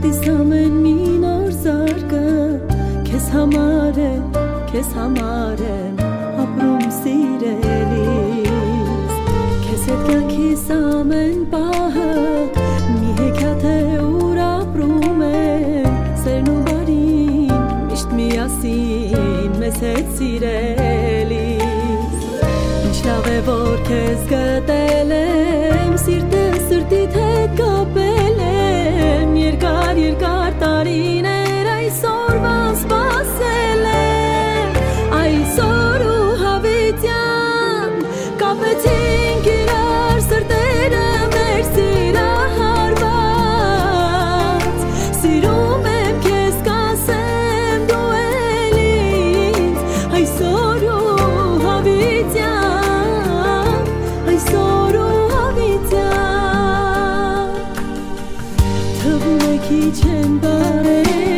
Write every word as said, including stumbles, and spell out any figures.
Սրտիս ամեն մի նոր զարկը Քեզ համար է, քեզ համար եմ ապրում սիրելիս Քեզ հետ կյանքիս ամեն պահը մի հեքիաթ է ուր ապրում եմ Սերն ու բարին միշտ միասին մեզ հետ սիրելիս Ինչ լավ է որ քեզ գտել եմ Սիրտը սրտիդ հետ կապել եմ Երկար երկար տարիներ այսօրվան սպասել եմ Այսօր ու հավիտյան կապեցինք իրար սրտերը մեր սիրահարված Սիրում եմ քեզ կասեմ դու էլ ինձ Այսօր ու հավիտյան Այսօր ու հավիտյան Թվում է քիչ են բարել